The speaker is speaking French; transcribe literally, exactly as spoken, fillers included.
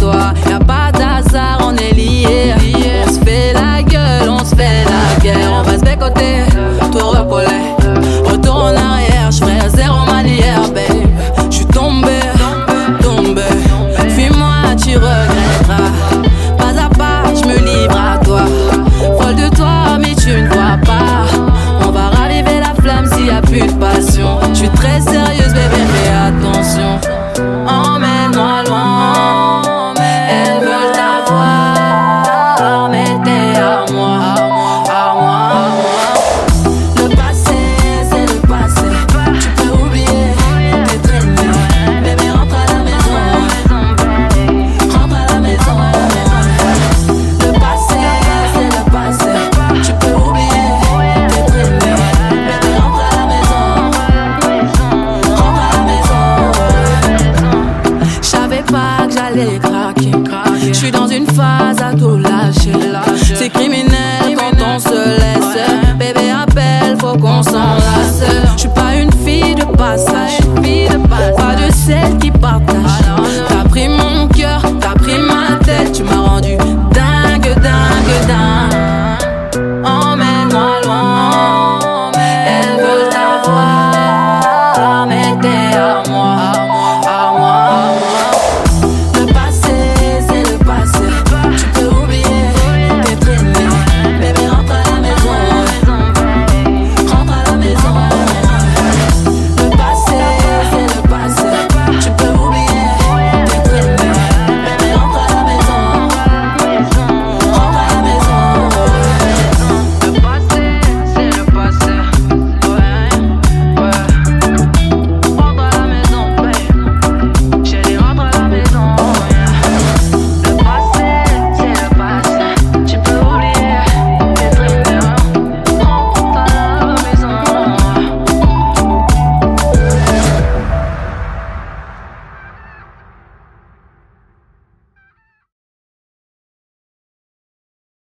toi. Y'a pas d'hasard, on est liés. On se fait la gueule, on se fait la guerre. On va se bécoter, tout recoller. Retour en arrière, j'ferai zéro manière, babe. J'suis tombé, tombé. Fuis-moi, tu regretteras. Pas à pas, j'me livre à toi. Folle de toi, mais tu ne vois pas. On va raviver la flamme s'il y a plus de passion. J'suis très sérieuse, bébé, fais attention. Emmène-moi loin. Elles veulent t'avoir, mais t'es à moi, à moi, à moi. Le passé, c'est le passé. Tu peux oublier tes traînées. Bébé, rentre à la maison. Rentre à la maison. Le passé, c'est le passé. Tu peux oublier tes traînées. Bébé, rentre à la maison. Rentre à la maison. J'savais pas que j'allais craquer. J'suis dans une phase à tout lâcher. C'est criminel quand on se laisse. Bébé, appelle, faut qu'on s'enlace. J'suis pas une fille de passage, pas de celle qui partage.